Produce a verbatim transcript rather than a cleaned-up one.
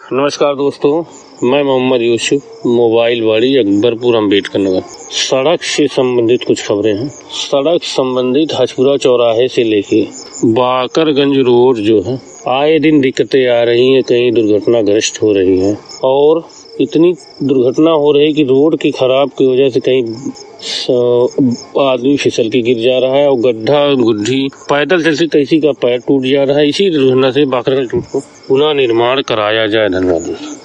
नमस्कार दोस्तों, मैं मोहम्मद यूसुफ, मोबाइल वाड़ी अकबरपुर अम्बेडकर नगर। सड़क से संबंधित कुछ खबरें हैं। सड़क संबंधित हजपुरा चौराहे से लेके बाकरगंज रोड जो है, आए दिन दिक्कतें आ रही हैं, कहीं दुर्घटनाग्रस्त हो रही हैं और इतनी दुर्घटना हो रही कि रोड की खराब की वजह से कहीं आदमी फिसल के गिर जा रहा है और गड्ढा गुड्ढी पैदल चलते किसी का पैर टूट जा रहा है। इसी दुर्घटना से बाकरगंज रोड को पुनः निर्माण कराया जाए। धन्यवाद।